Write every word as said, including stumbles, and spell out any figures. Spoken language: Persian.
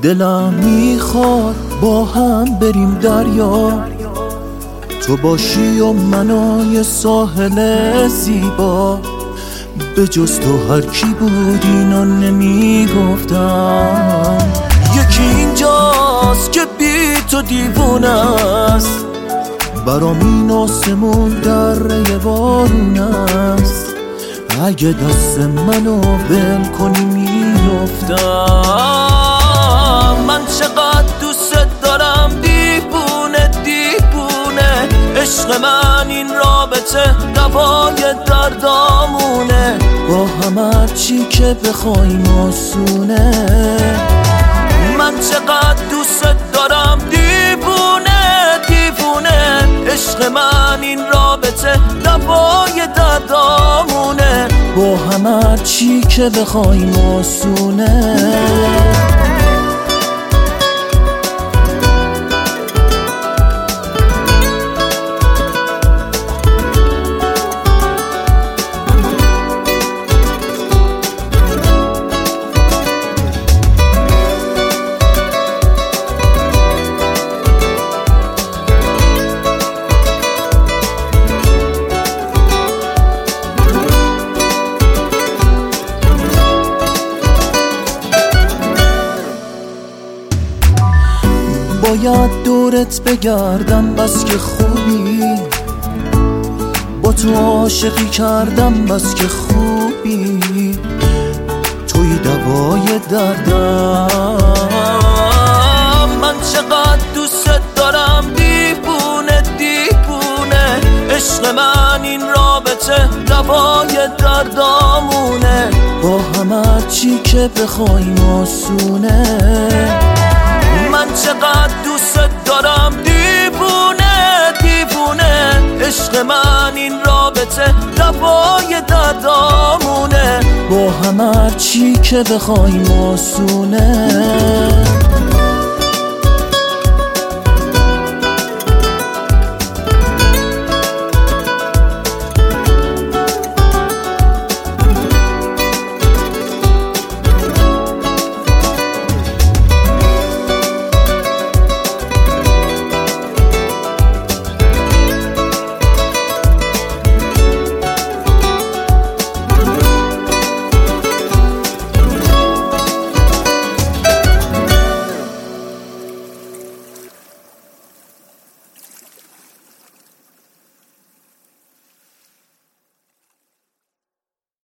دلم میخواد با هم بریم دریا، تو باشی و منو یه ساحل زیبا. به جز تو هر کی بود اینو نمیگفتم. یکی اینجاست که بی تو دیوونه است، برام این آسمون دره بارون است. اگه دست منو بل کنی میافتم. من چقدر دوست دارم دیوونه دیوونه، عشق من این رابطه دوای دردامونه. با هم هرچی که بخوایم آسونه. من چقدر دوست دارم دیوونه دیوونه، عشق من این رابطه دوای دردامونه. با هم هرچی که بخوایم آسونه. باید دورت بگردم بس که خوبی، با تو عاشقی کردم بس که خوبی. توی دوای دردم. من چقدر دوست دارم دیوونه دیوونه، عشق من این رابطه دوای دردامونه. با هم هرچی که بخوایم آسونه. من چقدر دوست دارم دیوونه دیوونه، عشق من این رابطه دوای دردامونه. با هم هرچی که بخوایم آسونه.